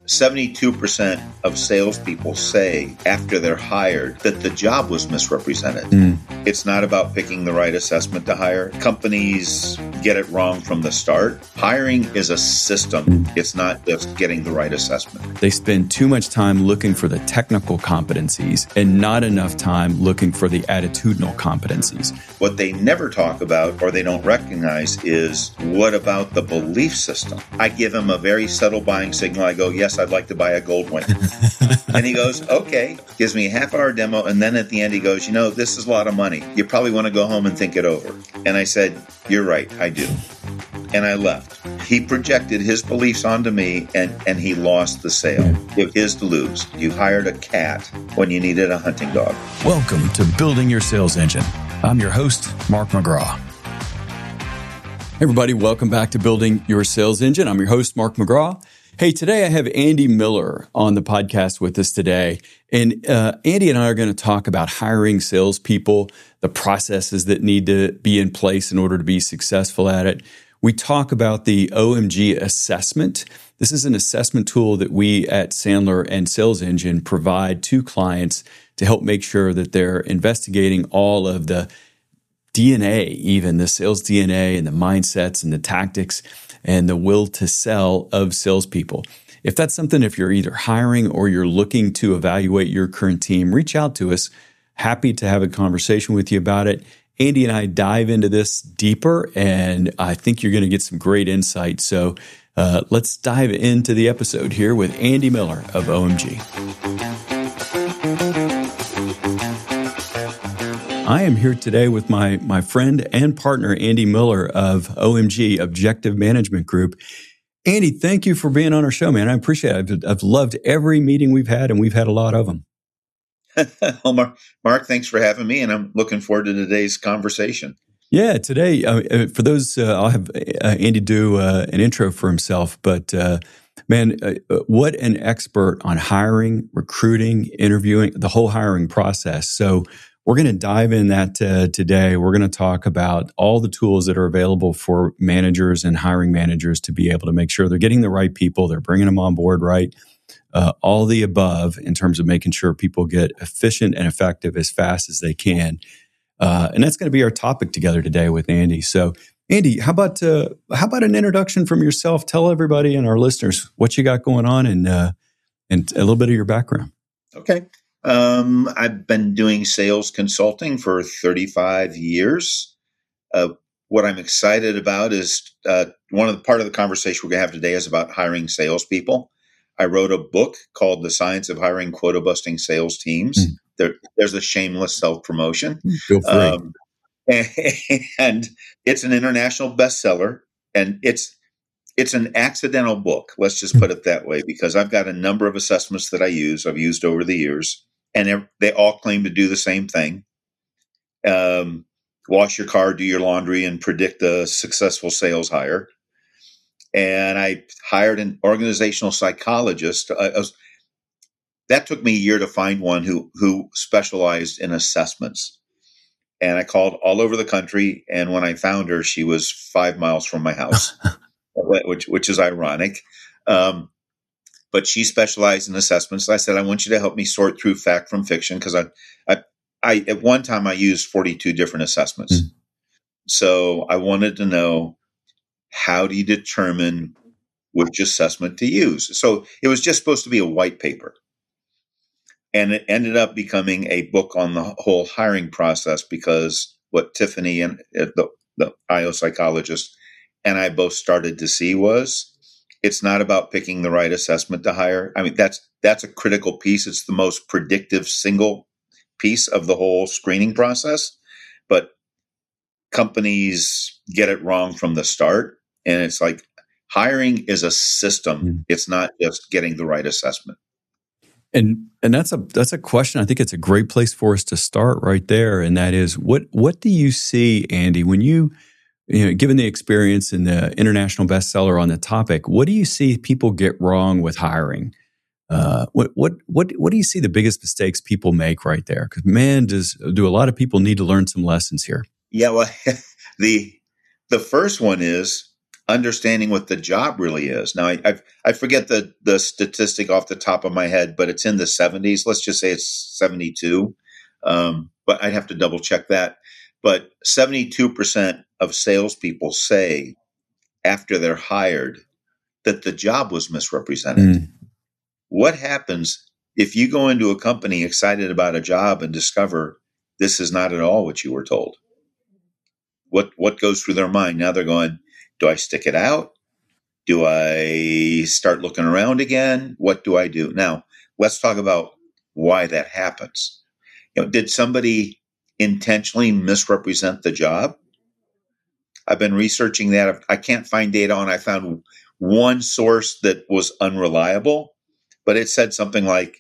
72% of salespeople say after they're hired that the job was misrepresented. It's not about picking the right assessment to hire. Companies get it wrong from the start. Hiring is a system. It's not just getting the right assessment. They spend too much time looking for the technical competencies and not enough time looking for the attitudinal competencies. What they never talk about or they don't recognize is, what about the belief system? I give him a very subtle buying signal. I go, yes, I'd like to buy a gold wing. And he goes, okay, gives me a half-hour demo. And then at the end, he goes, this is a lot of money. You probably want to go home and think it over. And I said, you're right, I do. And I left. He projected his beliefs onto me, and he lost the sale. It was his to lose. You hired a cat when you needed a hunting dog. Welcome to Building Your Sales Engine. I'm your host, Mark McGraw. Hey everybody, welcome back to Building Your Sales Engine. I'm your host, Mark McGraw. Hey, today I have Andy Miller on the podcast with us today. And Andy and I are going to talk about hiring salespeople, the processes that need to be in place in order to be successful at it. We talk about the OMG assessment. This is an assessment tool that we at Sandler and Sales Engine provide to clients to help make sure that they're investigating all of the DNA, even the sales DNA and the mindsets and the tactics and the will to sell of salespeople. If that's something, if you're either hiring or you're looking to evaluate your current team, reach out to us. Happy to have a conversation with you about it. Andy and I dive into this deeper, and I think you're going to get some great insight. So let's dive into the episode here with Andy Miller of OMG. I am here today with my friend and partner, Andy Miller of OMG, Objective Management Group. Andy, thank you for being on our show, man. I appreciate it. I've loved every meeting we've had, and we've had a lot of them. Well, Mark, thanks for having me, and I'm looking forward to today's conversation. Yeah, today, for those, I'll have Andy do an intro for himself, but man, what an expert on hiring, recruiting, interviewing, the whole hiring process. So we're going to dive in that today. We're going to talk about all the tools that are available for managers and hiring managers to be able to make sure they're getting the right people, they're bringing them on board right, all the above in terms of making sure people get efficient and effective as fast as they can. And that's going to be our topic together today with Andy. So, Andy, how about an introduction from yourself? Tell everybody and our listeners what you got going on and a little bit of your background. Okay. I've been doing sales consulting for 35 years. What I'm excited about is part of the conversation we're going to have today is about hiring salespeople. I wrote a book called The Science of Hiring Quota-Busting Sales Teams. There's a shameless self-promotion. Feel free. And it's an international bestseller, and it's an accidental book. Let's just put it that way, because I've got a number of assessments that I've used over the years. And they all claim to do the same thing. Wash your car, do your laundry, and predict a successful sales hire. And I hired an organizational psychologist. That took me a year to find one who specialized in assessments. And I called all over the country. And when I found her, she was 5 miles from my house, which is ironic. But she specialized in assessments. I said, I want you to help me sort through fact from fiction, because I at one time I used 42 different assessments. So I wanted to know, how do you determine which assessment to use? So it was just supposed to be a white paper. And it ended up becoming a book on the whole hiring process, because what Tiffany and the IO psychologist and I both started to see was, it's not about picking the right assessment to hire. I mean, that's a critical piece. It's the most predictive single piece of the whole screening process. But companies get it wrong from the start. And it's like, hiring is a system. It's not just getting the right assessment. And that's a question. I think it's a great place for us to start right there. And that is, what do you see, Andy, when given the experience and the international bestseller on the topic, what do you see people get wrong with hiring? What do you see the biggest mistakes people make right there? Because man, do a lot of people need to learn some lessons here? Yeah, well, the first one is, understanding what the job really is. Now, I forget the statistic off the top of my head, but it's in the 70s. Let's just say it's 72. But I'd have to double check that. But 72% of salespeople say after they're hired that the job was misrepresented. What happens if you go into a company excited about a job and discover this is not at all what you were told? What goes through their mind? Now they're going, do I stick it out? Do I start looking around again? What do I do? Now, let's talk about why that happens. Did somebody intentionally misrepresent the job? I've been researching that. I can't find data on. I found one source that was unreliable, but it said something like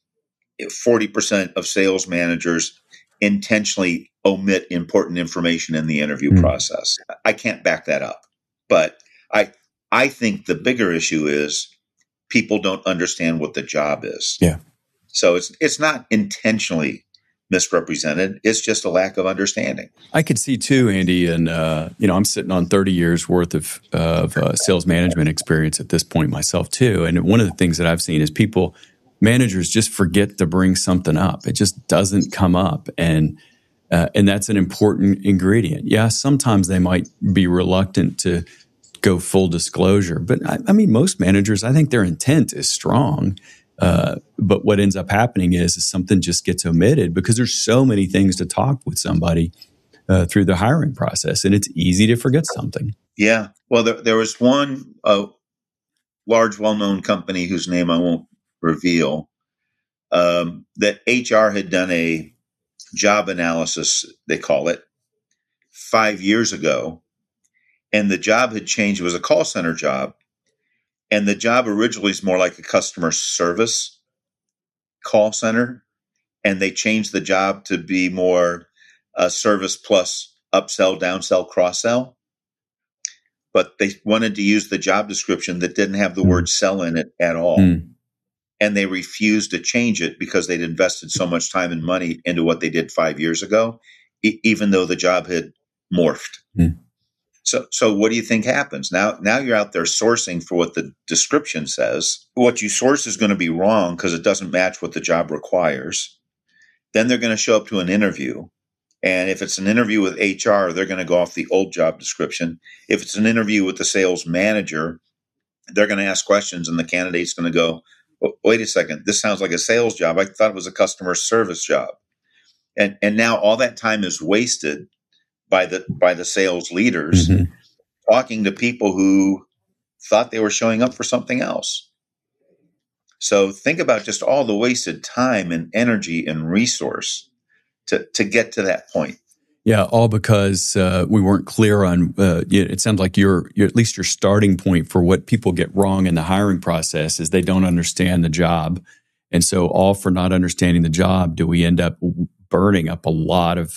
40% of sales managers intentionally omit important information in the interview process. I can't back that up, but I think the bigger issue is people don't understand what the job is. Yeah. So it's not intentionally misrepresented. It's just a lack of understanding. I could see too, Andy, and I'm sitting on 30 years worth of sales management experience at this point myself too. And one of the things that I've seen is managers just forget to bring something up. It just doesn't come up, and that's an important ingredient. Yeah, sometimes they might be reluctant to go full disclosure, but I mean, most managers, I think their intent is strong. But what ends up happening is something just gets omitted because there's so many things to talk with somebody through the hiring process, and it's easy to forget something. Yeah. Well, there was one large, well-known company whose name I won't reveal, that HR had done a job analysis, they call it, 5 years ago, and the job had changed. It was a call center job. And the job originally is more like a customer service call center. And they changed the job to be more service plus upsell, downsell, cross-sell. But they wanted to use the job description that didn't have the word sell in it at all. And they refused to change it because they'd invested so much time and money into what they did 5 years ago, even though the job had morphed. So what do you think happens? Now you're out there sourcing for what the description says. What you source is going to be wrong because it doesn't match what the job requires. Then they're going to show up to an interview. And if it's an interview with HR, they're going to go off the old job description. If it's an interview with the sales manager, they're going to ask questions and the candidate's going to go, wait a second, this sounds like a sales job. I thought it was a customer service job. And now all that time is wasted by the sales leaders talking to people who thought they were showing up for something else. So think about just all the wasted time and energy and resource to get to that point. Yeah, all because we weren't clear on. It sounds like you're at least your starting point for what people get wrong in the hiring process is they don't understand the job, and so all for not understanding the job, do we end up burning up a lot of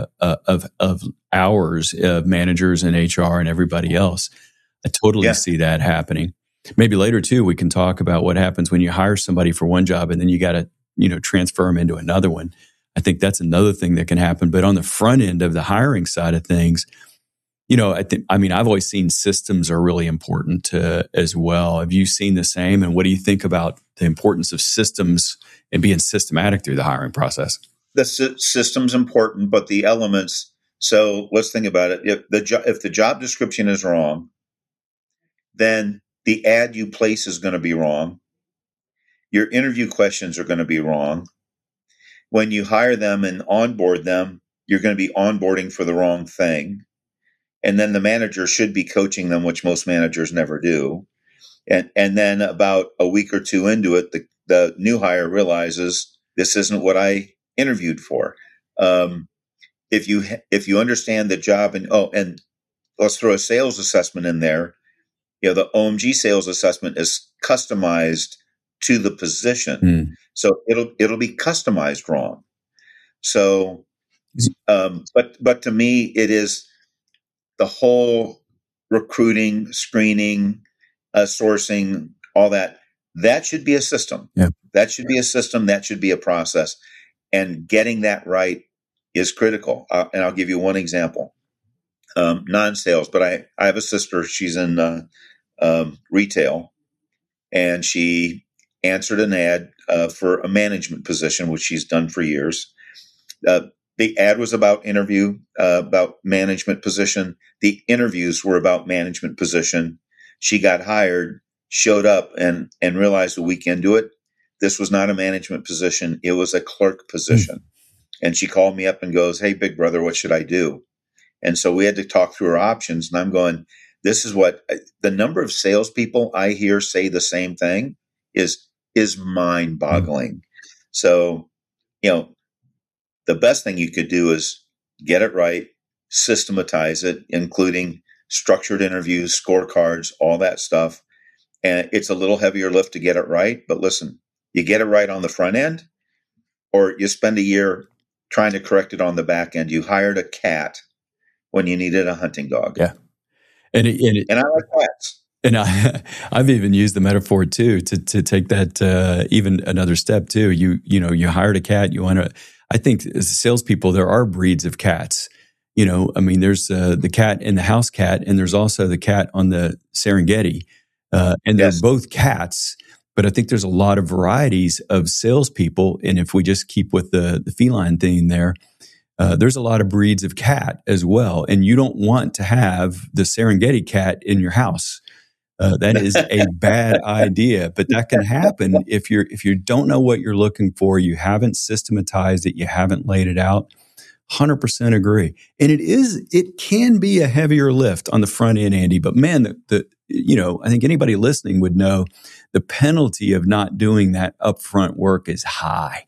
hours of managers and HR and everybody else. I totally see that happening. Maybe later too, we can talk about what happens when you hire somebody for one job and then you got to, transfer them into another one. I think that's another thing that can happen. But on the front end of the hiring side of things, I've always seen systems are really important as well. Have you seen the same? And what do you think about the importance of systems and being systematic through the hiring process? The system's important, but the elements. So let's think about it. If the job description is wrong, then the ad you place is going to be wrong. Your interview questions are going to be wrong. When you hire them and onboard them, you're going to be onboarding for the wrong thing. And then the manager should be coaching them, which most managers never do. And then about a week or two into it, the new hire realizes this isn't what I interviewed for. If you understand the job and let's throw a sales assessment in there. The OMG sales assessment is customized to the position, so it'll be customized wrong. So, but to me, it is the whole recruiting, screening, sourcing, all that. That should be a system. Yeah. That should be a system. That should be a process. And getting that right is critical. And I'll give you one example. non-sales, but I have a sister. She's in retail, and she answered an ad for a management position, which she's done for years. The ad was about management position. The interviews were about management position. She got hired, showed up, and realized a week into it, this was not a management position. It was a clerk position. And she called me up and goes, "Hey, big brother, what should I do?" And so we had to talk through our options. And I'm going, this is what the number of salespeople I hear say the same thing is mind boggling. So, the best thing you could do is get it right, systematize it, including structured interviews, scorecards, all that stuff. And it's a little heavier lift to get it right. But listen, you get it right on the front end, or you spend a year trying to correct it on the back end. You hired a cat when you needed a hunting dog. Yeah. And I like cats. And I've even used the metaphor too to take that even another step too. You hired a cat. I think as salespeople, there are breeds of cats. There's the cat and the house cat, and there's also the cat on the Serengeti, and they're both cats. But I think there's a lot of varieties of salespeople, and if we just keep with the feline theme there's a lot of breeds of cat as well, and you don't want to have the Serengeti cat in your house. That is a bad idea, but that can happen if you don't know what you're looking for, you haven't systematized it, you haven't laid it out. 100% agree. And it can be a heavier lift on the front end, Andy, but man, I think anybody listening would know the penalty of not doing that upfront work is high.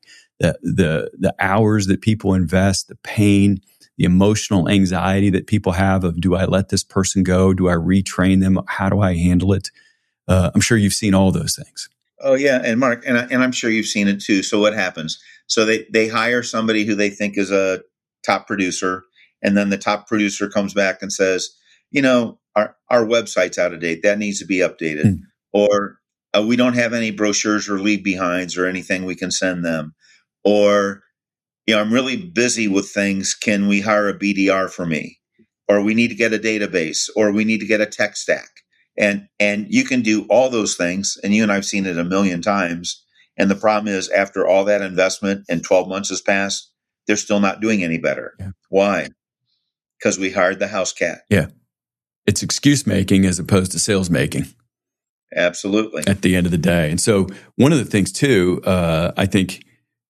The hours that people invest, the pain, the emotional anxiety that people have of, do I let this person go? Do I retrain them? How do I handle it? I'm sure you've seen all those things. Oh yeah. And Mark, and I'm sure you've seen it too. So what happens? So they hire somebody who they think is a top producer. And then the top producer comes back and says, our website's out of date. That needs to be updated. Or we don't have any brochures or leave behinds or anything we can send them. Or, I'm really busy with things. Can we hire a BDR for me? Or we need to get a database, or we need to get a tech stack. And you can do all those things. And you and I've seen it a million times. And the problem is, after all that investment and 12 months has passed, they're still not doing any better. Yeah. Why? Because we hired the house cat. Yeah. It's excuse making as opposed to sales making. Absolutely. At the end of the day. And so one of the things too, I think,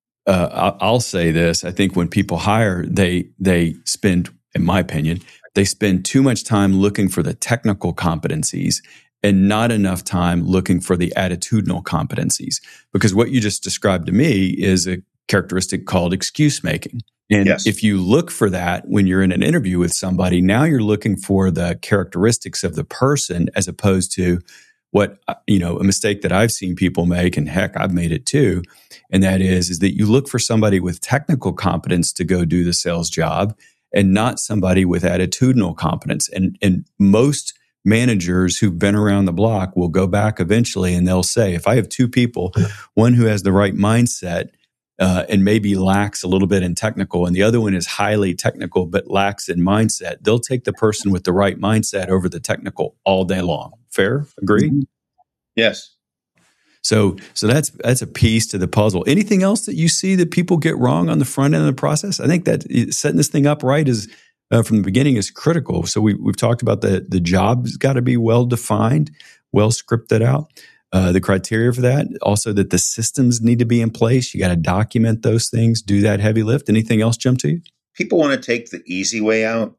I'll say this. I think when people hire, they spend, in my opinion, they spend too much time looking for the technical competencies and not enough time looking for the attitudinal competencies. Because what you just described to me is a characteristic called excuse making. And if you look for that when you're in an interview with somebody, now you're looking for the characteristics of the person as opposed to what, a mistake that I've seen people make, and heck, I've made it too. And that is that you look for somebody with technical competence to go do the sales job and not somebody with attitudinal competence. And most managers who've been around the block will go back eventually and they'll say, if I have two people, one who has the right mindset and maybe lacks a little bit in technical, and the other one is highly technical but lacks in mindset, they'll take the person with the right mindset over the technical all day long. Fair? Agree? Yes. So that's a piece to the puzzle. Anything else that you see that people get wrong on the front end of the process? I think that setting this thing up right is from the beginning is critical. So we've talked about the job's got to be well defined, well scripted out. The criteria for that, also that the systems need to be in place. You got to document those things, do that heavy lift. Anything else jump to you? People want to take the easy way out.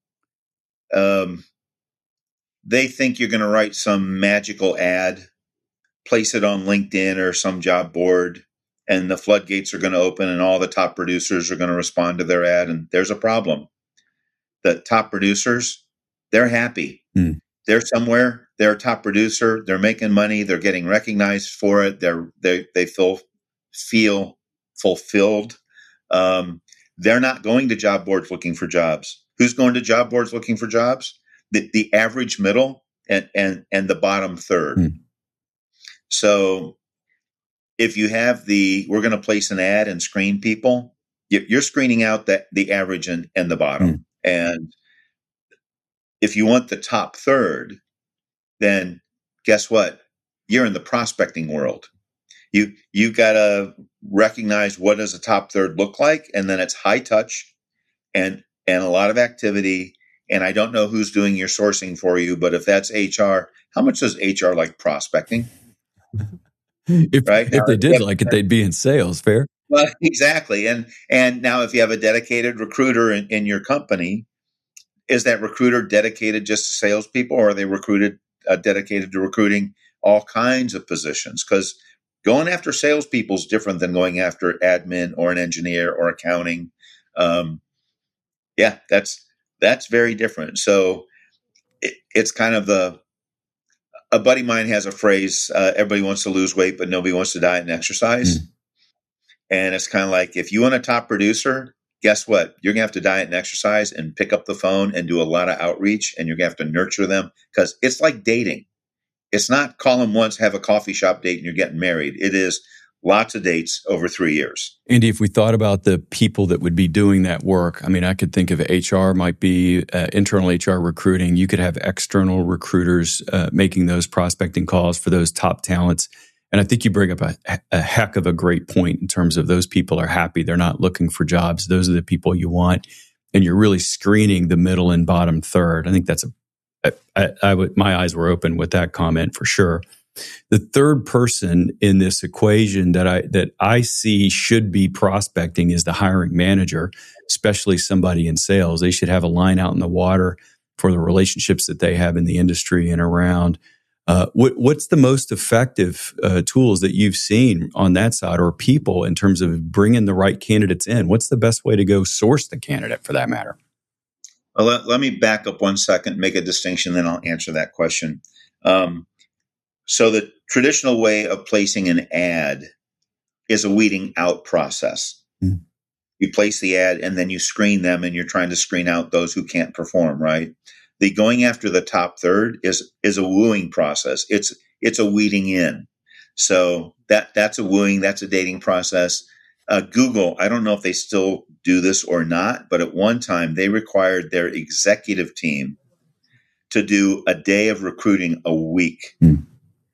They think you're going to write some magical ad, place it on LinkedIn or some job board, and the floodgates are going to open and all the top producers are going to respond to their ad. And there's a problem. The top producers, they're happy. They're somewhere. They're a top producer. They're making money. They're getting recognized for it. They feel fulfilled. They're not going to job boards looking for jobs. Who's going to job boards looking for jobs? The average middle and the bottom third. So if you have we're going to place an ad and screen people, you're screening out the average and the bottom. And If you want the top third, then guess what? You're in the prospecting world. You got to recognize what does a top third look like, and then it's high touch and a lot of activity. And I don't know who's doing your sourcing for you, but if that's HR, how much does HR like prospecting? If they did like it, they'd be in sales. Fair? Well, exactly. And now if you have a dedicated recruiter in your company, is that recruiter dedicated just to salespeople, or are they dedicated to recruiting all kinds of positions? Because going after salespeople is different than going after admin or an engineer or accounting. That's very different. So it's kind of a buddy of mine has a phrase, everybody wants to lose weight, but nobody wants to diet and exercise. And it's kind of like, if you want a top producer, guess what? You're going to have to diet and exercise and pick up the phone and do a lot of outreach, and you're going to have to nurture them, because it's like dating. It's not call them once, have a coffee shop date, and you're getting married. It is lots of dates over 3 years. Andy, if we thought about the people that would be doing that work, I mean, I could think of HR might be internal HR recruiting. You could have external recruiters making those prospecting calls for those top talents. And I think you bring up a heck of a great point in terms of those people are happy. They're not looking for jobs. Those are the people you want. And you're really screening the middle and bottom third. I think that's my eyes were open with that comment for sure. The third person in this equation that I see should be prospecting is the hiring manager, especially somebody in sales. They should have a line out in the water for the relationships that they have in the industry and around. What's the most effective tools that you've seen on that side, or people, in terms of bringing the right candidates in? What's the best way to go source the candidate for that matter? Well, let me back up 1 second, make a distinction, then I'll answer that question. So the traditional way of placing an ad is a weeding out process. Mm. You place the ad and then you screen them, and you're trying to screen out those who can't perform, right? The going after the top third is a wooing process. It's a weeding in. So that's a wooing, that's a dating process. Google, I don't know if they still do this or not, but at one time they required their executive team to do a day of recruiting a week. Mm.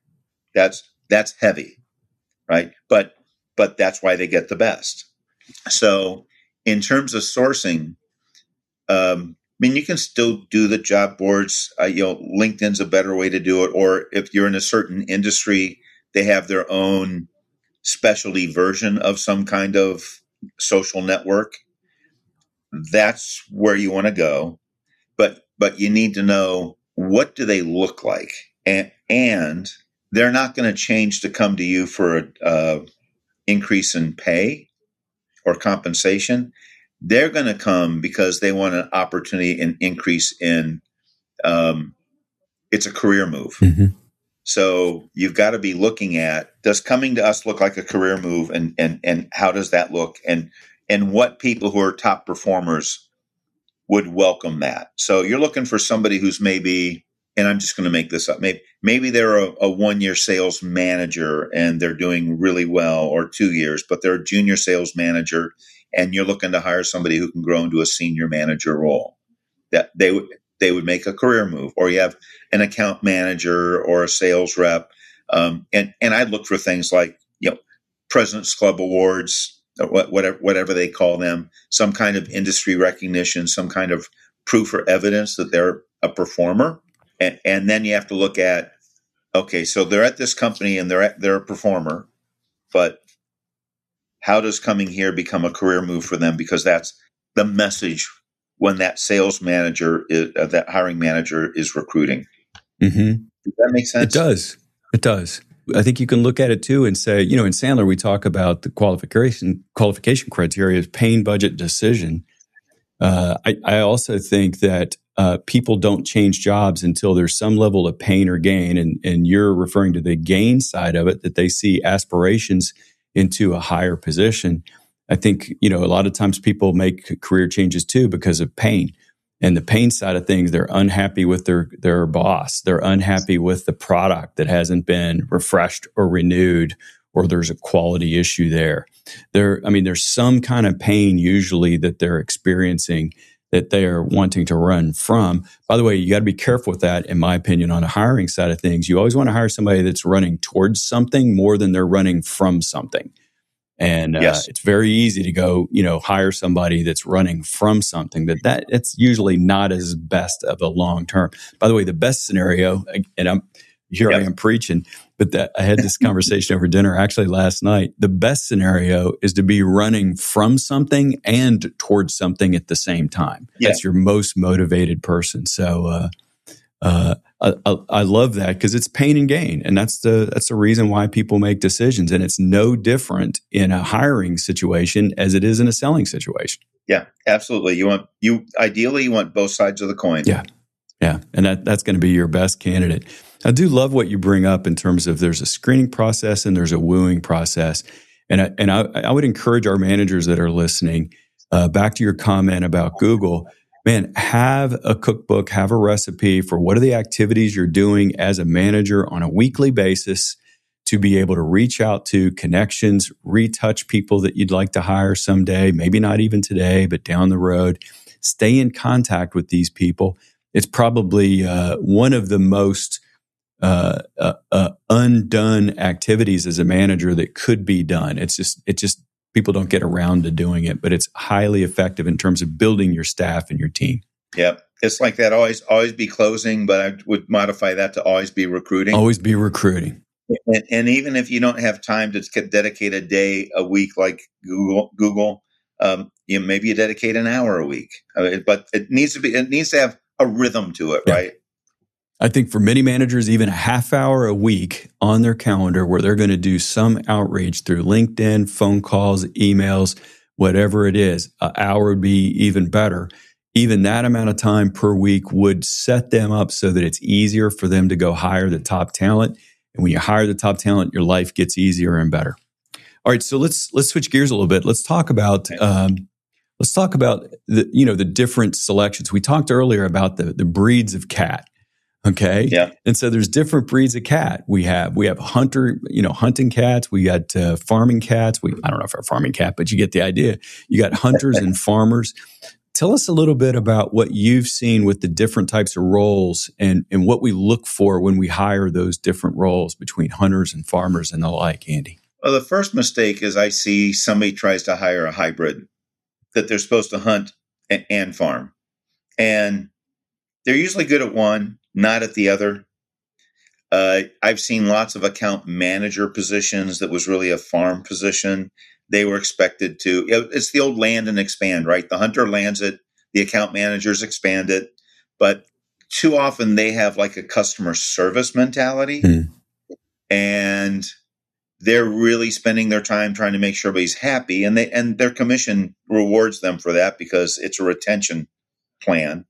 That's heavy, right? But that's why they get the best. So in terms of sourcing, I mean, you can still do the job boards. LinkedIn's a better way to do it. Or if you're in a certain industry, they have their own specialty version of some kind of social network. That's where you want to go. But you need to know, what do they look like? And they're not going to change to come to you for an increase in pay or compensation. They're going to come because they want an opportunity, an increase in, it's a career move. Mm-hmm. So you've got to be looking at, does coming to us look like a career move, and how does that look? And what people who are top performers would welcome that. So you're looking for somebody who's maybe, and I'm just going to make this up, maybe they're a 1-year sales manager and they're doing really well, or 2 years, but they're a junior sales manager, and you're looking to hire somebody who can grow into a senior manager role. That they would make a career move. Or you have an account manager or a sales rep, and I look for things like, President's Club awards, whatever they call them, some kind of industry recognition, some kind of proof or evidence that they're a performer. And then you have to look at, okay, so they're at this company and they're a performer, but how does coming here become a career move for them? Because that's the message when that sales manager, that hiring manager is recruiting. Mm-hmm. Does that make sense? It does. I think you can look at it too and say, in Sandler, we talk about the qualification criteria as pain, budget, decision. I also think that people don't change jobs until there's some level of pain or gain. And you're referring to the gain side of it, that they see aspirations into a higher position. I think, a lot of times people make career changes too because of pain. And the pain side of things, they're unhappy with their boss. They're unhappy with the product that hasn't been refreshed or renewed, or there's a quality issue there. There's some kind of pain usually that they're experiencing that they are wanting to run from. By the way, you got to be careful with that, in my opinion, on the hiring side of things. You always want to hire somebody that's running towards something more than they're running from something. And Yes. it's very easy to go, hire somebody that's running from something. It's usually not as best of a long term. By the way, the best scenario, and I am preaching, but I had this conversation over dinner actually last night. The best scenario is to be running from something and towards something at the same time. Yeah. That's your most motivated person. So I love that because it's pain and gain, and that's the reason why people make decisions. And it's no different in a hiring situation as it is in a selling situation. Yeah, absolutely. Ideally you want both sides of the coin. Yeah, and that's going to be your best candidate. I do love what you bring up in terms of there's a screening process and there's a wooing process. And I would encourage our managers that are listening, back to your comment about Google, man, have a cookbook, have a recipe for what are the activities you're doing as a manager on a weekly basis to be able to reach out to connections, retouch people that you'd like to hire someday, maybe not even today, but down the road. Stay in contact with these people. It's probably one of the most undone activities as a manager that could be done. It just people don't get around to doing it, but it's highly effective in terms of building your staff and your team. Yeah, it's like that. Always be closing, but I would modify that to always be recruiting. Always be recruiting. And even if you don't have time to dedicate a day a week like Google, maybe you dedicate an hour a week. But it needs to have a rhythm to it, right? I think for many managers, even a half hour a week on their calendar where they're going to do some outreach through LinkedIn, phone calls, emails, whatever it is, an hour would be even better. Even that amount of time per week would set them up so that it's easier for them to go hire the top talent. And when you hire the top talent, your life gets easier and better. All right, so let's switch gears a little bit. Let's talk about the different selections. We talked earlier about the breeds of cat. Okay. Yeah. And so there's different breeds of cat. We have hunting cats. We got farming cats. I don't know if we're a farming cat, but you get the idea. You got hunters and farmers. Tell us a little bit about what you've seen with the different types of roles and what we look for when we hire those different roles between hunters and farmers and the like, Andy. Well, the first mistake is I see somebody tries to hire a hybrid that they're supposed to hunt and farm. And they're usually good at one, not at the other. I've seen lots of account manager positions that was really a farm position. They were expected to, it's the old land and expand, right? The hunter lands it, the account managers expand it. But too often they have like a customer service mentality. And they're really spending their time trying to make sure everybody's happy. And their commission rewards them for that because it's a retention plan.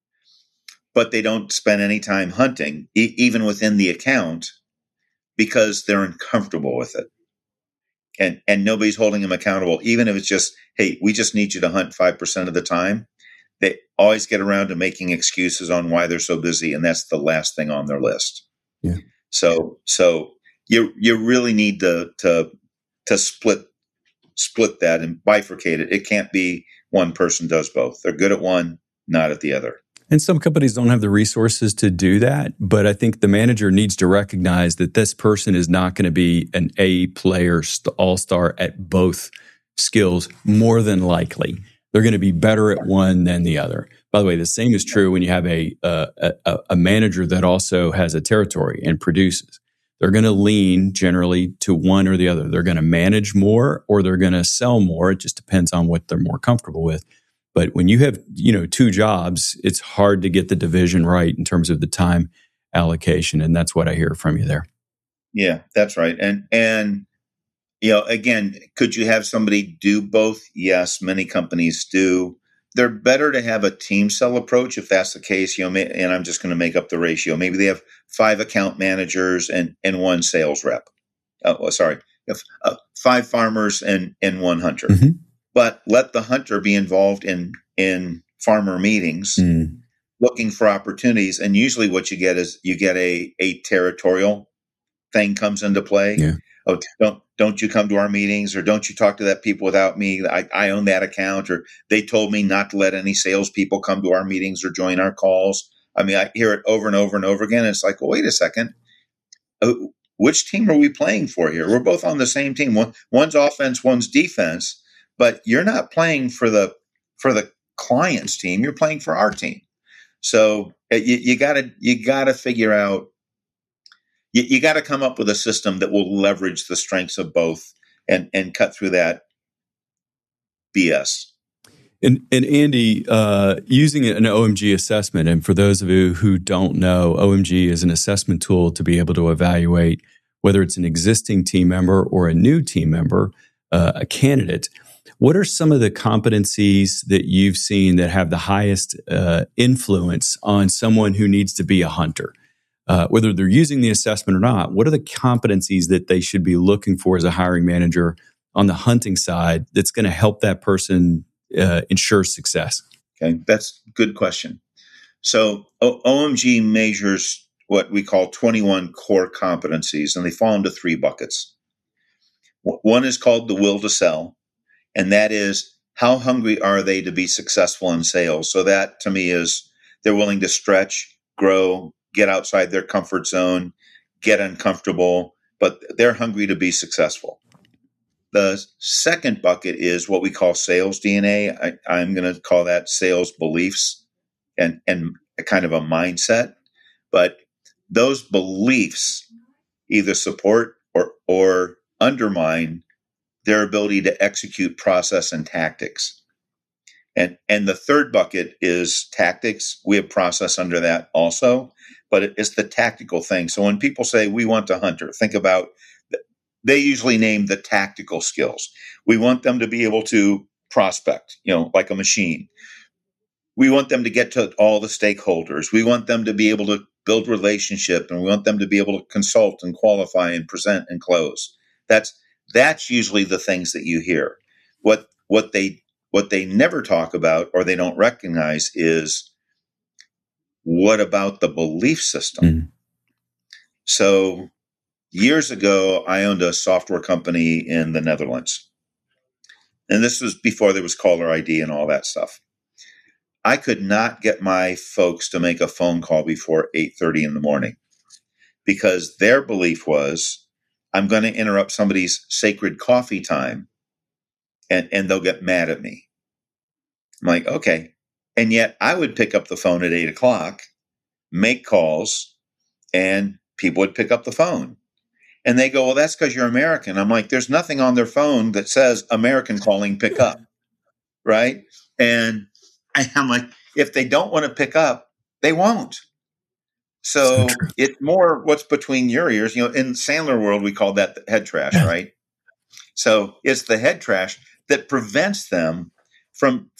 But they don't spend any time hunting, even within the account, because they're uncomfortable with it. And nobody's holding them accountable, even if it's just, hey, we just need you to hunt 5% of the time. They always get around to making excuses on why they're so busy, and that's the last thing on their list. Yeah. So you really need to split that and bifurcate it. It can't be one person does both. They're good at one, not at the other. And some companies don't have the resources to do that, but I think the manager needs to recognize that this person is not going to be an A player, all-star at both skills, more than likely. They're going to be better at one than the other. By the way, the same is true when you have a manager that also has a territory and produces. They're going to lean generally to one or the other. They're going to manage more or they're going to sell more. It just depends on what they're more comfortable with. But when you have, two jobs, it's hard to get the division right in terms of the time allocation. And that's what I hear from you there. Yeah, that's right. And again, could you have somebody do both? Yes, many companies do. They're better to have a team sell approach if that's the case, and I'm just going to make up the ratio. Maybe they have 5 account managers and 1 sales rep. 5 farmers and 1 hunter. Mm-hmm. But let the hunter be involved in farmer meetings, looking for opportunities. And usually what you get is a territorial thing comes into play. Yeah. oh, don't you come to our meetings, or don't you talk to that people without me? I own that account, or they told me not to let any salespeople come to our meetings or join our calls. I mean, I hear it over and over and over again. And it's like, well, wait a second. Which team are we playing for here? We're both on the same team. One's offense, one's defense, but you're not playing for the client's team. You're playing for our team. So you gotta figure out. You got to come up with a system that will leverage the strengths of both and cut through that BS. And Andy, using an OMG assessment, and for those of you who don't know, OMG is an assessment tool to be able to evaluate whether it's an existing team member or a new team member, a candidate. What are some of the competencies that you've seen that have the highest influence on someone who needs to be a hunter? Whether they're using the assessment or not, what are the competencies that they should be looking for as a hiring manager on the hunting side that's going to help that person ensure success? Okay, that's a good question. So OMG measures what we call 21 core competencies, and they fall into 3 buckets. One is called the will to sell, and that is how hungry are they to be successful in sales? So that, to me, is they're willing to stretch, grow, get outside their comfort zone, get uncomfortable, but they're hungry to be successful. The second bucket is what we call sales DNA. I'm going to call that sales beliefs and a kind of a mindset. But those beliefs either support or undermine their ability to execute process and tactics. And the third bucket is tactics. We have process under that also, but it's the tactical thing. So when people say we want a hunter, think about, they usually name the tactical skills. We want them to be able to prospect, like a machine. We want them to get to all the stakeholders. We want them to be able to build relationship, and we want them to be able to consult and qualify and present and close. That's usually the things that you hear. What they never talk about or they don't recognize is, what about the belief system? Mm-hmm. So years ago, I owned a software company in the Netherlands. And this was before there was caller ID and all that stuff. I could not get my folks to make a phone call before 8:30 in the morning because their belief was, I'm going to interrupt somebody's sacred coffee time and they'll get mad at me. I'm like, okay. And yet I would pick up the phone at 8 o'clock, make calls, and people would pick up the phone. And they go, well, that's because you're American. I'm like, there's nothing on their phone that says American calling pick up. Right. And I'm like, if they don't want to pick up, they won't. So it's more what's between your ears. In Sandler world, we call that the head trash, right? So it's the head trash that prevents them from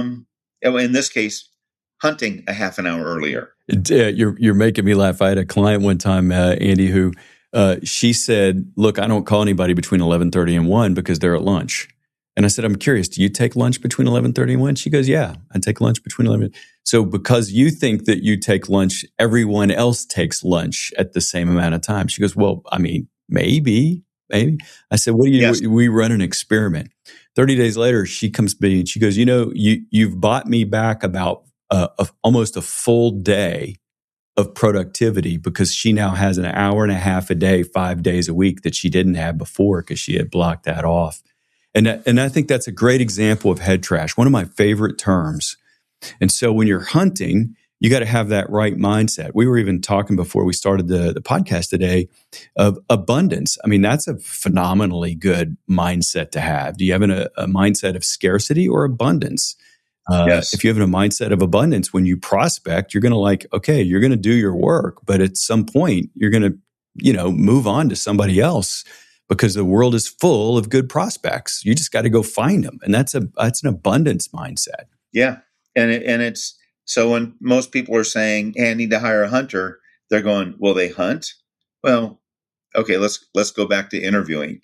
in this case, hunting a half an hour earlier. You're making me laugh. I had a client one time, Andy, who she said, look, I don't call anybody between 11:30 and 1 because they're at lunch. And I said, I'm curious, do you take lunch between 11:30 and 1? She goes, yeah, I take lunch between 11. So because you think that you take lunch, everyone else takes lunch at the same amount of time. She goes, well, I mean, maybe. I said, what do you do? Yes. We run an experiment. 30 days later, she comes to me and she goes, you've bought me back about almost a full day of productivity because she now has an hour and a half a day, 5 days a week that she didn't have before because she had blocked that off. And I think that's a great example of head trash, one of my favorite terms. And so when you're hunting, you got to have that right mindset. We were even talking before we started the podcast today of abundance. I mean, that's a phenomenally good mindset to have. Do you have a mindset of scarcity or abundance? Yes. If you have a mindset of abundance, when you prospect, you're going to you're going to do your work, but at some point you're going to, move on to somebody else because the world is full of good prospects. You just got to go find them. And that's an abundance mindset. Yeah. And it's, so when most people are saying, hey, I need to hire a hunter, they're going, will they hunt? Well, okay, let's go back to interviewing.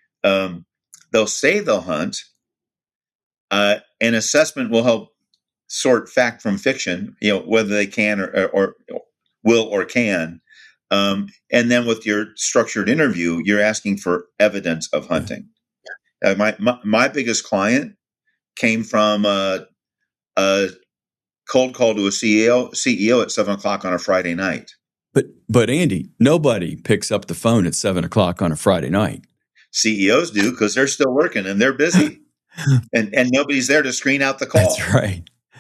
They'll say they'll hunt. An assessment will help sort fact from fiction, whether they can or will or can. And then with your structured interview, you're asking for evidence of hunting. My biggest client came from a cold call to a CEO at 7:00 on a Friday night. But Andy, nobody picks up the phone at 7:00 on a Friday night. CEOs do, because they're still working and they're busy, and nobody's there to screen out the call. That's right.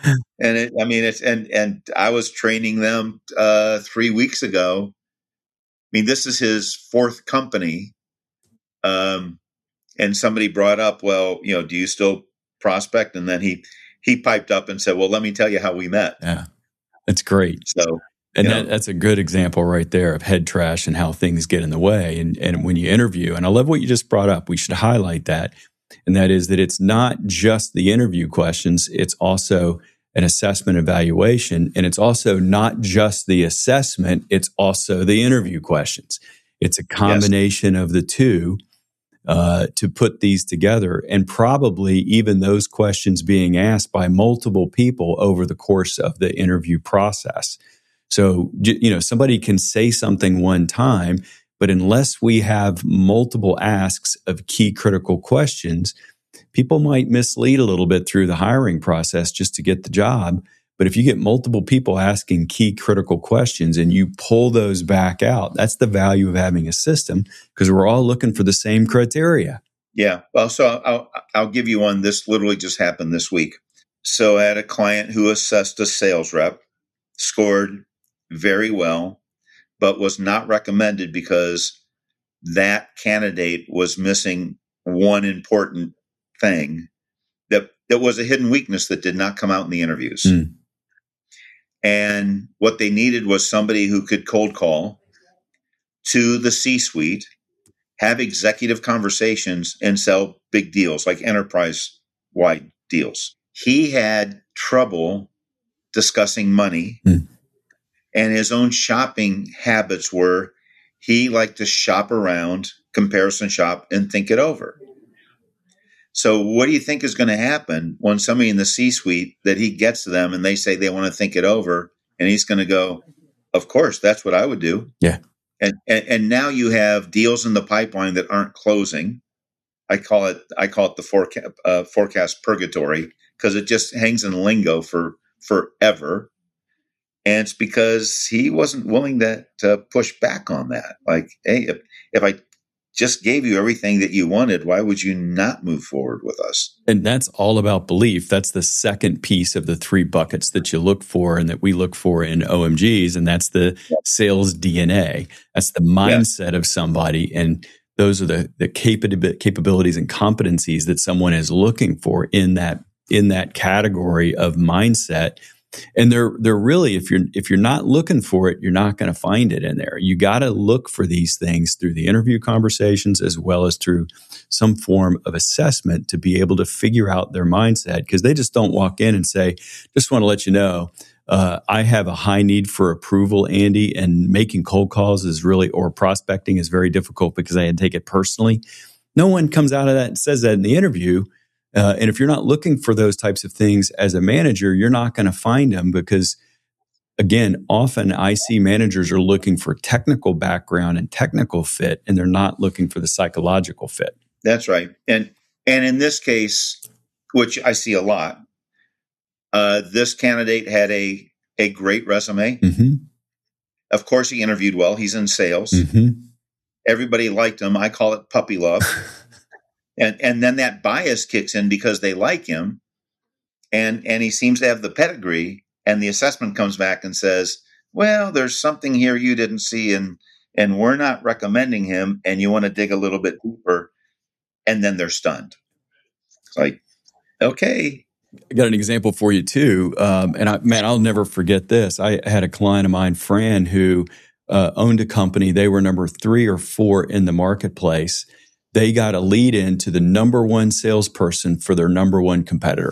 And I was training them 3 weeks ago. I mean, this is his fourth company, and somebody brought up, well, do you still prospect? And then he piped up and said, well, let me tell you how we met. Yeah, that's great. So. And that's a good example right there of head trash and how things get in the way. And when you interview, and I love what you just brought up, we should highlight that. And that is that it's not just the interview questions, it's also an assessment evaluation. And it's also not just the assessment, it's also the interview questions. It's a combination of the two to put these together. And probably even those questions being asked by multiple people over the course of the interview process. So, somebody can say something one time, but unless we have multiple asks of key critical questions, people might mislead a little bit through the hiring process just to get the job. But if you get multiple people asking key critical questions and you pull those back out, that's the value of having a system, because we're all looking for the same criteria. Yeah. Well, so I'll give you one. This literally just happened this week. So I had a client who assessed a sales rep, scored very well, but was not recommended because that candidate was missing one important thing that was a hidden weakness that did not come out in the interviews. Mm. And what they needed was somebody who could cold call to the C-suite, have executive conversations, and sell big deals, like enterprise-wide deals. He had trouble discussing money. Mm. And his own shopping habits were he liked to shop around, comparison shop, and think it over. So what do you think is going to happen when somebody in the C-suite that he gets to them and they say they want to think it over, and he's going to go, of course, that's what I would do. Yeah. And now you have deals in the pipeline that aren't closing. I call it the forecast purgatory, because it just hangs in lingo for forever. And it's because he wasn't willing to push back on that. Like, hey, if I just gave you everything that you wanted, why would you not move forward with us? And that's all about belief. That's the second piece of the three buckets that you look for and that we look for in OMGs. And that's the sales DNA. That's the mindset of somebody. And those are the capabilities and competencies that someone is looking for in that category of mindset. And they're really, if you're not looking for it, you're not going to find it in there. You got to look for these things through the interview conversations as well as through some form of assessment to be able to figure out their mindset, because they just don't walk in and say, just want to let you know, I have a high need for approval, Andy, and making cold calls or prospecting is very difficult because I take it personally. No one comes out of that and says that in the interview. And if you're not looking for those types of things as a manager, you're not going to find them, because, again, often I see managers are looking for technical background and technical fit, and they're not looking for the psychological fit. That's right. And in this case, which I see a lot, this candidate had a great resume. Mm-hmm. Of course, he interviewed well. He's in sales. Mm-hmm. Everybody liked him. I call it puppy love. And then that bias kicks in because they like him, and he seems to have the pedigree, and the assessment comes back and says, well, there's something here you didn't see, and we're not recommending him, and you want to dig a little bit deeper, and then they're stunned. It's like, okay. I got an example for you too, and I'll never forget this. I had a client of mine, Fran, who owned a company. They were number 3 or 4 in the marketplace. They got a lead in to the number 1 salesperson for their number 1 competitor.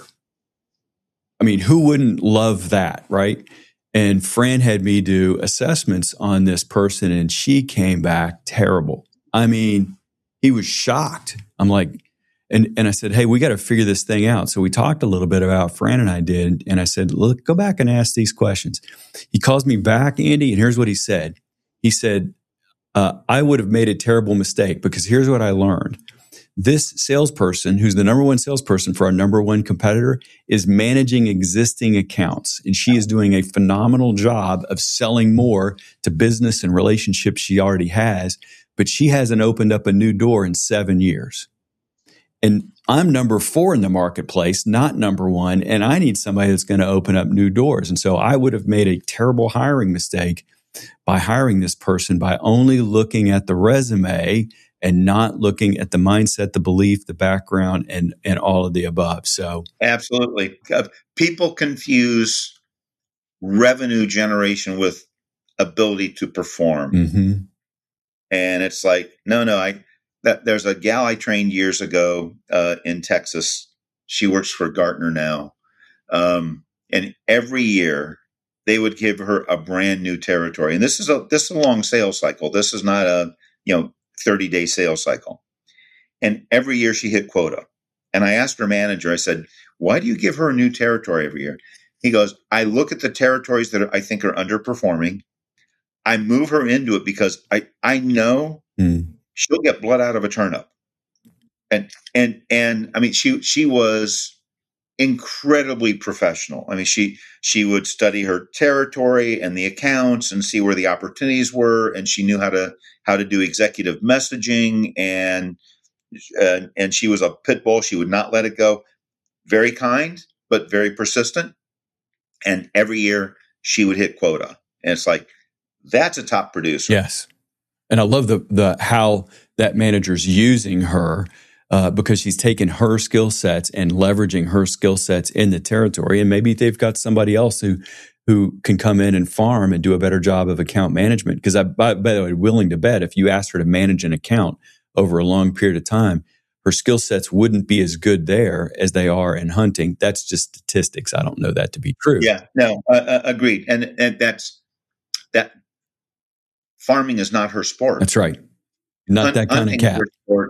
I mean, who wouldn't love that, right? And Fran had me do assessments on this person, and she came back terrible. I mean, he was shocked. I'm like, and I said, hey, we got to figure this thing out. So we talked a little bit about, Fran and I did, and I said, look, go back and ask these questions. He calls me back, Andy, and here's what he said. He said, I would have made a terrible mistake because here's what I learned. This salesperson, who's the number one salesperson for our number one competitor, is managing existing accounts. And she is doing a phenomenal job of selling more to business and relationships she already has. But she hasn't opened up a new door in 7 years. And I'm number 4 in the marketplace, not number 1. And I need somebody that's going to open up new doors. And so I would have made a terrible hiring mistake by hiring this person by only looking at the resume and not looking at the mindset, the belief, the background, and all of the above. So absolutely. People confuse revenue generation with ability to perform. Mm-hmm. And it's like, no, there's a gal I trained years ago in Texas. She works for Gartner now. And every year they would give her a brand new territory. And this is a long sales cycle. This is not a 30-day sales cycle. And every year she hit quota. And I asked her manager, I said, why do you give her a new territory every year? He goes, I look at the territories that I think are underperforming. I move her into it because I know she'll get blood out of a turnip. And I mean, she was incredibly professional. I mean, she would study her territory and the accounts and see where the opportunities were, and she knew how to do executive messaging, and she was a pit bull. She would not let it go. Very kind, but very persistent. And every year she would hit quota. And it's like, that's a top producer. Yes. And I love the how that manager's using her because she's taken her skill sets and leveraging her skill sets in the territory. And maybe they've got somebody else who can come in and farm and do a better job of account management. Because by the way, willing to bet if you asked her to manage an account over a long period of time, her skill sets wouldn't be as good there as they are in hunting. That's just statistics. I don't know that to be true. Yeah, no, agreed. And that's that. Farming is not her sport. That's right. Not that kind of cat.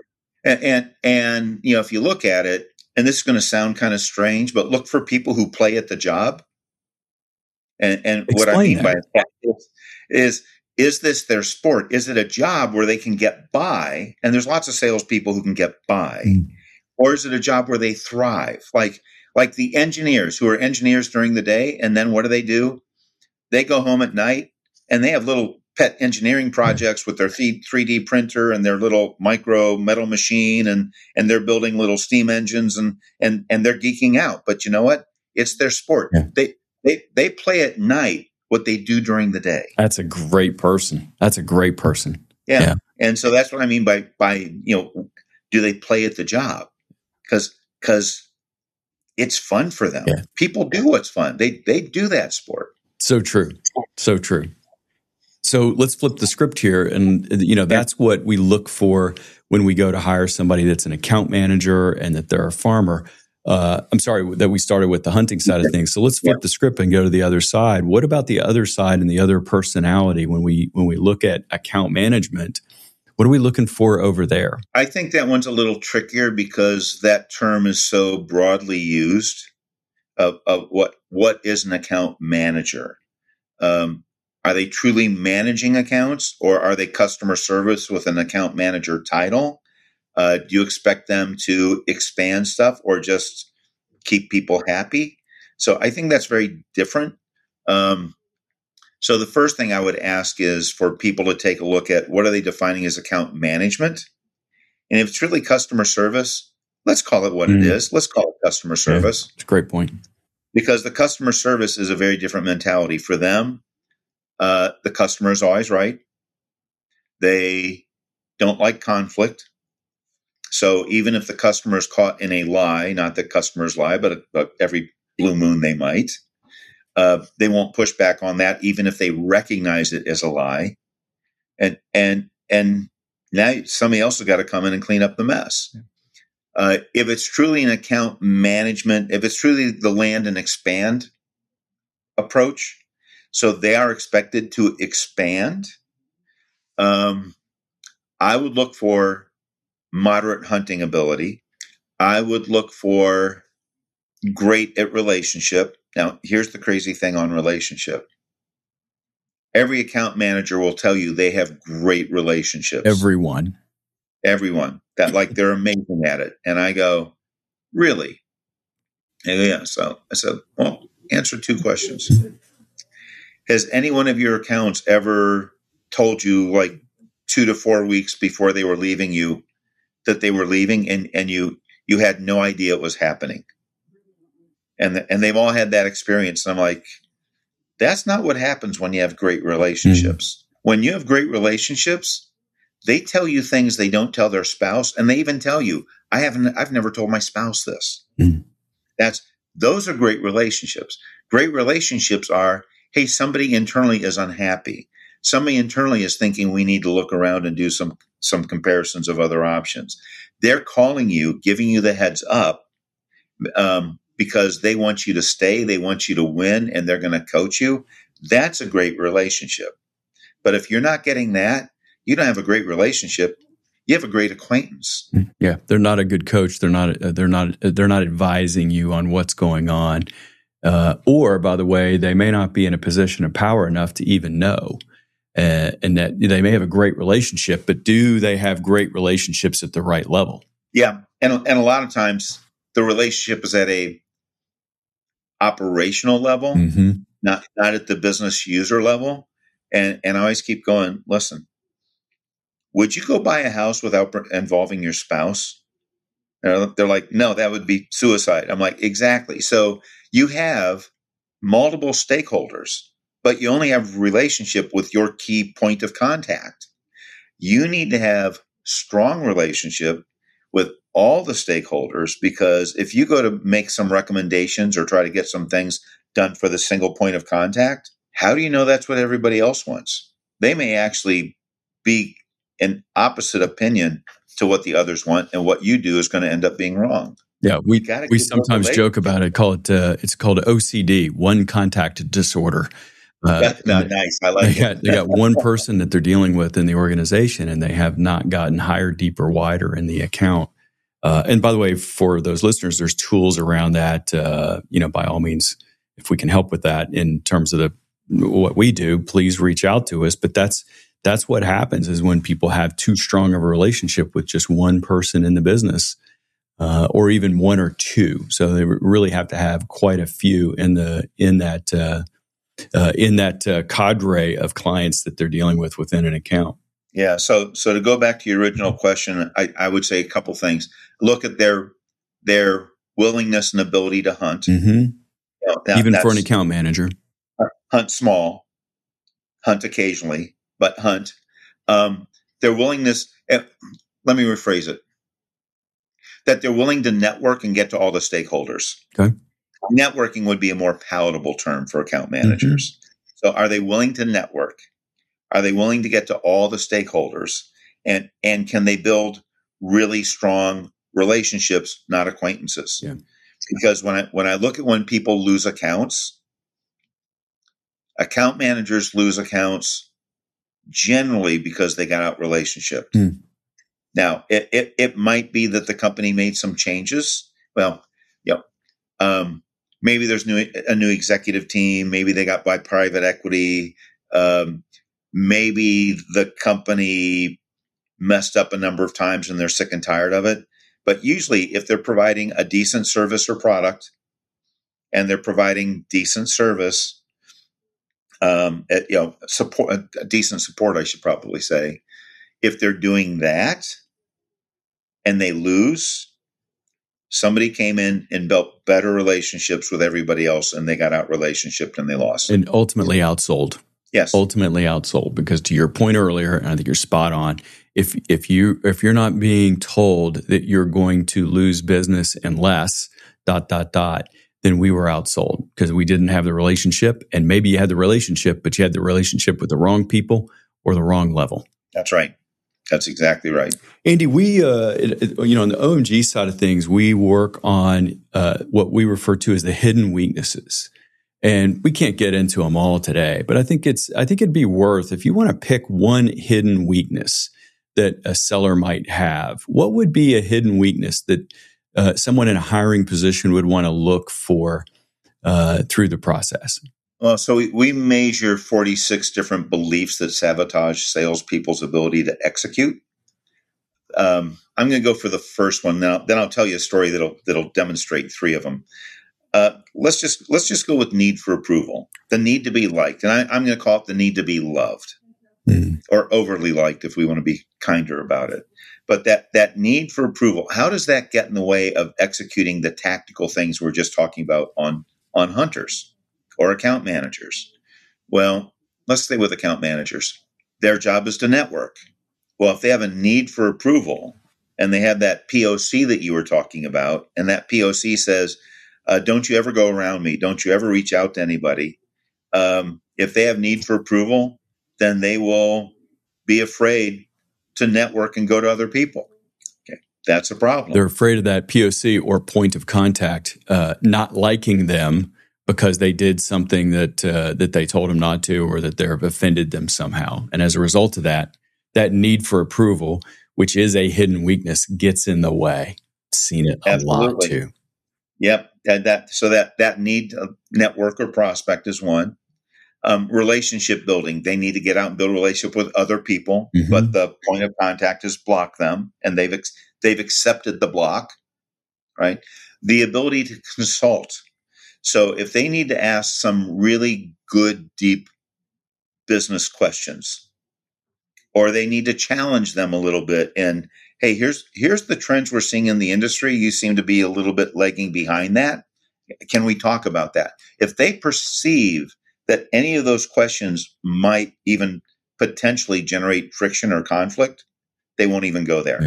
And if you look at it, and this is going to sound kind of strange, but look for people who play at the job. And what I mean by that is this their sport? Is it a job where they can get by? And there's lots of salespeople who can get by. Or is it a job where they thrive? Like the engineers who are engineers during the day, and then what do? They go home at night and they have little pet engineering projects with their 3D printer and their little micro metal machine, and they're building little steam engines and they're geeking out. But you know what? It's their sport. Yeah. They play at night what they do during the day. That's a great person. Yeah. And so that's what I mean by do they play at the job? Because it's fun for them. Yeah. People do what's fun. They do that sport. So true. So let's flip the script here. And, that's what we look for when we go to hire somebody that's an account manager and that they're a farmer. I'm sorry that we started with the hunting side of things. So let's flip the script and go to the other side. What about the other side and the other personality when we look at account management? What are we looking for over there? I think that one's a little trickier because that term is so broadly used of what is an account manager. Are they truly managing accounts, or are they customer service with an account manager title? Do you expect them to expand stuff or just keep people happy? So I think that's very different. So the first thing I would ask is for people to take a look at what are they defining as account management? And if it's really customer service, let's call it what it is. Let's call it customer service. That's a great point. Because the customer service is a very different mentality for them. The customer is always right. They don't like conflict. So even if the customer is caught in a lie, not that customers lie, but every blue moon they might, they won't push back on that, even if they recognize it as a lie. And now somebody else has got to come in and clean up the mess. If it's truly an account management, if it's truly the land and expand approach, so they are expected to expand, I would look for moderate hunting ability. I would look for great at relationship. Now, here's the crazy thing on relationship. Every account manager will tell you they have great relationships. Everyone. That like they're amazing at it. And I go, really? And yeah. So I said, well, answer 2 questions. Has any one of your accounts ever told you like 2 to 4 weeks before they were leaving you that they were leaving and you had no idea it was happening? And they've all had that experience. And I'm like, that's not what happens when you have great relationships. When you have great relationships, they tell you things they don't tell their spouse. And they even tell you, I've never told my spouse this. Those are great relationships. Great relationships are, hey, somebody internally is unhappy. Somebody internally is thinking we need to look around and do some comparisons of other options. They're calling you, giving you the heads up, because they want you to stay, they want you to win, and they're going to coach you. That's a great relationship. But if you're not getting that, you don't have a great relationship. You have a great acquaintance. Yeah, they're not a good coach. They're not advising you on what's going on. Or, by the way, they may not be in a position of power enough to even know. And that they may have a great relationship, but do they have great relationships at the right level? Yeah, and a lot of times the relationship is at a operational level, not at the business user level. And I always keep going, listen, would you go buy a house without involving your spouse? They're like, no, that would be suicide. I'm like, exactly. So you have multiple stakeholders, but you only have a relationship with your key point of contact. You need to have strong relationship with all the stakeholders, because if you go to make some recommendations or try to get some things done for the single point of contact, how do you know that's what everybody else wants? They may actually be an opposite opinion to what the others want, and what you do is going to end up being wrong. Yeah, we sometimes joke about it. It's called OCD, one contact disorder. Nice. I like it. They got one person that they're dealing with in the organization, and they have not gotten higher, deeper, wider in the account. And by the way, for those listeners, there's tools around that. By all means, if we can help with that in terms of what we do, please reach out to us. But that's what happens is when people have too strong of a relationship with just one person in the business, or even one or two. So they really have to have quite a few in that cadre of clients that they're dealing with within an account. Yeah. So to go back to your original question, I would say a couple things. Look at their willingness and ability to hunt. Even for an account manager. Hunt small, hunt occasionally, but hunt. Their willingness, let me rephrase it, that they're willing to network and get to all the stakeholders. Okay. Networking would be a more palatable term for account managers. So are they willing to network? Are they willing to get to all the stakeholders? And can they build really strong relationships, not acquaintances? Yeah. Because when I look at when people lose accounts, account managers lose accounts generally because they got out relationship. Now, it might be that the company made some changes. Well, maybe there's a new executive team. Maybe they got by private equity. Maybe the company messed up a number of times and they're sick and tired of it. But usually if they're providing a decent service or product and they're providing decent service, decent support, I should probably say, if they're doing that and they lose, somebody came in and built better relationships with everybody else and they got out relationshiped and they lost. And ultimately outsold. Yes. Ultimately outsold, because to your point earlier, and I think you're spot on, if you're not being told that you're going to lose business unless ... then we were outsold because we didn't have the relationship. And maybe you had the relationship, but you had the relationship with the wrong people or the wrong level. That's right. That's exactly right. Andy, we, on the OMG side of things, we work on what we refer to as the hidden weaknesses. And we can't get into them all today, but I think it'd be worth, if you want to pick one hidden weakness that a seller might have, what would be a hidden weakness that someone in a hiring position would want to look for through the process? Well, so we measure 46 different beliefs that sabotage salespeople's ability to execute. I'm going to go for the first one now. Then I'll tell you a story that'll demonstrate three of them. Let's just go with need for approval, the need to be liked, and I'm going to call it the need to be loved, or overly liked if we want to be kinder about it. But that need for approval, how does that get in the way of executing the tactical things we're just talking about on hunters or account managers? Well, let's stay with account managers. Their job is to network. Well, if they have a need for approval and they have that POC that you were talking about, and that POC says, don't you ever go around me, don't you ever reach out to anybody. If they have need for approval, then they will be afraid to network and go to other people. Okay, that's a problem. They're afraid of that POC or point of contact not liking them because they did something that they told them not to, or that they've offended them somehow. And as a result of that need for approval, which is a hidden weakness, gets in the way. Seen it a lot too. Yep. That need to network or prospect is one. Relationship building. They need to get out and build a relationship with other people, but the point of contact is block them, and they've accepted the block, right? The ability to consult. So if they need to ask some really good, deep business questions, or they need to challenge them a little bit, and hey, here's the trends we're seeing in the industry. You seem to be a little bit lagging behind that. Can we talk about that? If they perceive that any of those questions might even potentially generate friction or conflict, they won't even go there. Yeah.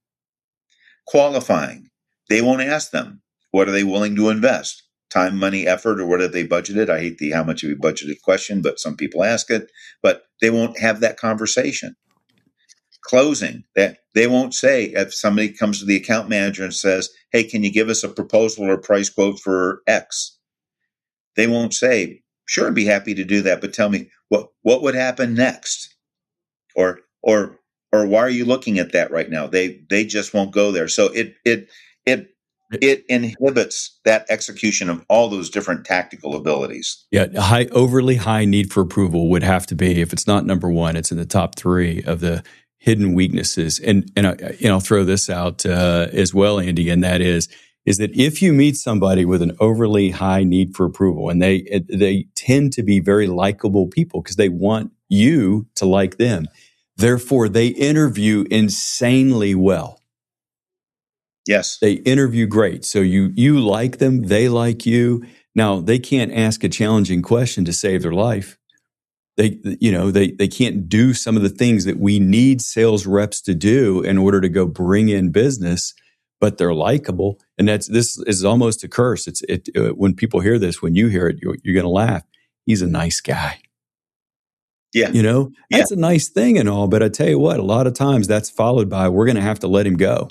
Qualifying. They won't ask them, what are they willing to invest? Time, money, effort, or what have they budgeted? I hate the how much have you budgeted question, but some people ask it, but they won't have that conversation. Closing. That they won't say, if somebody comes to the account manager and says, hey, can you give us a proposal or price quote for X? They won't say, sure, I'd be happy to do that, but tell me what would happen next, or why are you looking at that right now? They just won't go there. So it inhibits that execution of all those different tactical abilities. Yeah, overly high need for approval would have to be, if it's not number one, it's in the top three of the hidden weaknesses. And I'll throw this out as well, Andy, and that is that if you meet somebody with an overly high need for approval, and they tend to be very likable people because they want you to like them, therefore they interview insanely well. Yes. They interview great. So you like them, they like you. Now, they can't ask a challenging question to save their life. They can't do some of the things that we need sales reps to do in order to go bring in business, but they're likable. And this is almost a curse. When people hear this, when you hear it, you're going to laugh. He's a nice guy. Yeah. That's a nice thing and all, but I tell you what, a lot of times that's followed by, we're going to have to let him go.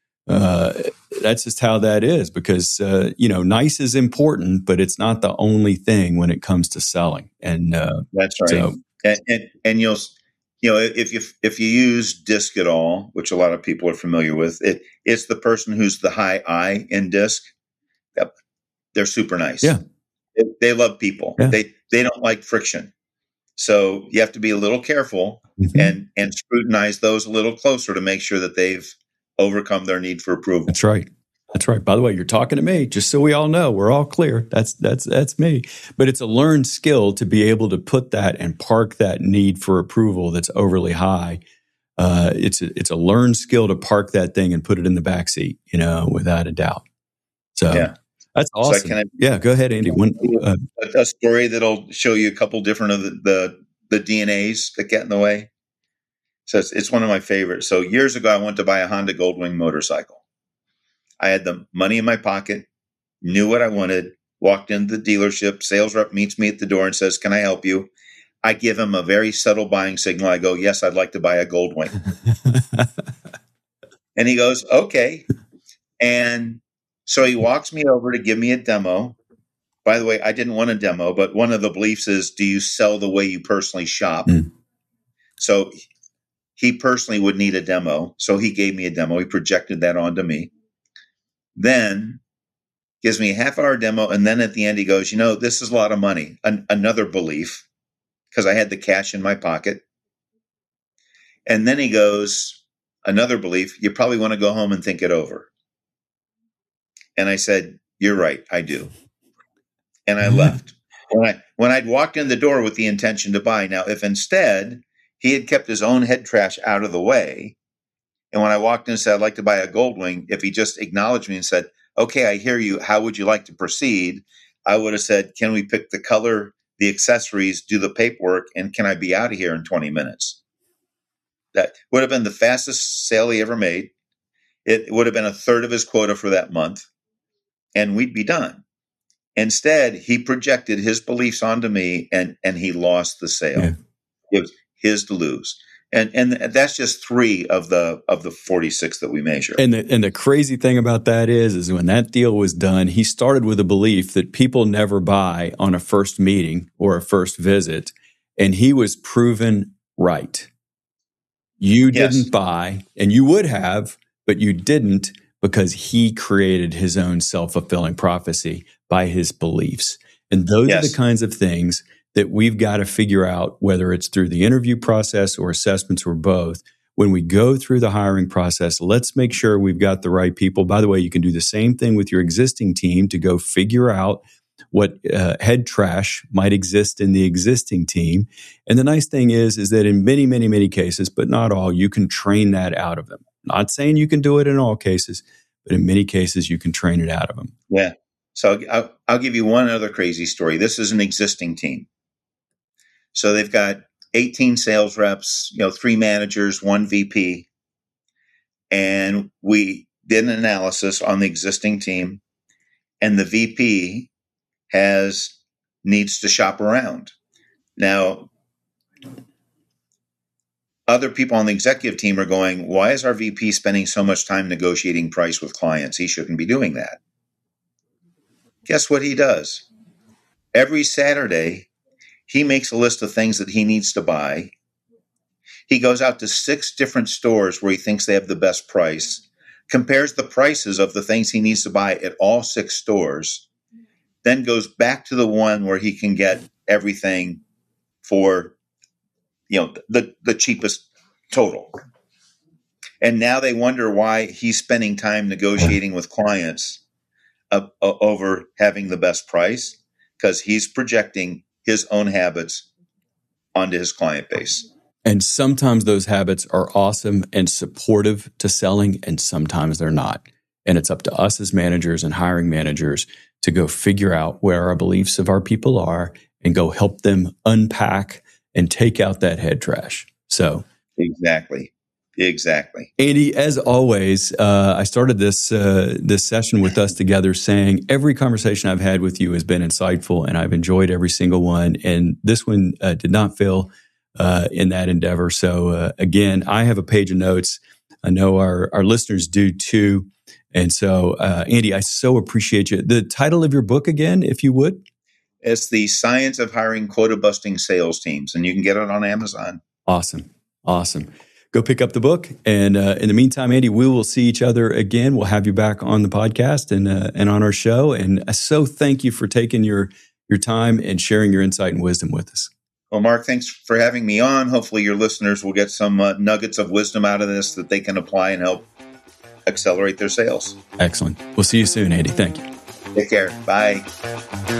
That's just how that is, because nice is important, but it's not the only thing when it comes to selling. And that's right. So, and you'll if you use DISC at all, which a lot of people are familiar with, it's the person who's the high I in DISC. Yep. They're super nice. Yeah, they love people. Yeah. They don't like friction. So you have to be a little careful and scrutinize those a little closer to make sure that they've overcome their need for approval. That's right. By the way, you're talking to me, just so we all know, we're all clear. That's me. But it's a learned skill to be able to put that and park that need for approval that's overly high. It's a learned skill to park that thing and put it in the backseat, without a doubt. So yeah. That's awesome. So go ahead, Andy. A story that'll show you a couple different of the DNAs that get in the way. So it's one of my favorites. So years ago, I went to buy a Honda Goldwing motorcycle. I had the money in my pocket, knew what I wanted, walked into the dealership. Sales rep meets me at the door and says, "Can I help you?" I give him a very subtle buying signal. I go, "Yes, I'd like to buy a Goldwing." And he goes, "Okay." And so he walks me over to give me a demo. By the way, I didn't want a demo, but one of the beliefs is, do you sell the way you personally shop? So he personally would need a demo. So he gave me a demo. He projected that onto me. Then gives me a half-hour demo, and then at the end he goes, this is a lot of money. Another belief, because I had the cash in my pocket. And then he goes, another belief, you probably want to go home and think it over. And I said, you're right, I do. And I left. When I'd walked in the door with the intention to buy. Now, if instead he had kept his own head trash out of the way, and when I walked in and said, I'd like to buy a Goldwing, if he just acknowledged me and said, okay, I hear you, how would you like to proceed? I would have said, can we pick the color, the accessories, do the paperwork, and can I be out of here in 20 minutes? That would have been the fastest sale he ever made. It would have been a third of his quota for that month, and we'd be done. Instead, he projected his beliefs onto me, and he lost the sale. Yeah. It was his to lose. And that's just 3 of the 46 that we measure. And the crazy thing about that is when that deal was done, he started with a belief that people never buy on a first meeting or a first visit, and he was proven right. You didn't buy, and you would have, but you didn't, because he created his own self-fulfilling prophecy by his beliefs. And those are the kinds of things that we've got to figure out, whether it's through the interview process or assessments or both. When we go through the hiring process, let's make sure we've got the right people. By the way, you can do the same thing with your existing team to go figure out what head trash might exist in the existing team. And the nice thing is that in many, many, many cases, but not all, you can train that out of them. Not saying you can do it in all cases, but in many cases, you can train it out of them. Yeah. So I'll give you one other crazy story. This is an existing team. So they've got 18 sales reps, 3 managers, 1 VP. And we did an analysis on the existing team, and the VP needs to shop around. Now, other people on the executive team are going, why is our VP spending so much time negotiating price with clients? He shouldn't be doing that. Guess what he does? Every Saturday, he makes a list of things that he needs to buy. He goes out to 6 different stores where he thinks they have the best price, compares the prices of the things he needs to buy at all 6 stores, then goes back to the one where he can get everything for, the cheapest total. And now they wonder why he's spending time negotiating with clients over having the best price, because he's projecting his own habits onto his client base. And sometimes those habits are awesome and supportive to selling, and sometimes they're not. And it's up to us as managers and hiring managers to go figure out where our beliefs of our people are and go help them unpack and take out that head trash. So Exactly. Andy, as always, I started this session with us together saying every conversation I've had with you has been insightful, and I've enjoyed every single one. And this one did not fail in that endeavor. So again, I have a page of notes. I know our listeners do too. And so, Andy, I so appreciate you. The title of your book again, if you would? It's The Science of Hiring Quota-Busting Sales Teams, and you can get it on Amazon. Awesome. Go pick up the book. And in the meantime, Andy, we will see each other again. We'll have you back on the podcast and on our show. And so thank you for taking your time and sharing your insight and wisdom with us. Well, Mark, thanks for having me on. Hopefully your listeners will get some nuggets of wisdom out of this that they can apply and help accelerate their sales. Excellent. We'll see you soon, Andy. Thank you. Take care. Bye.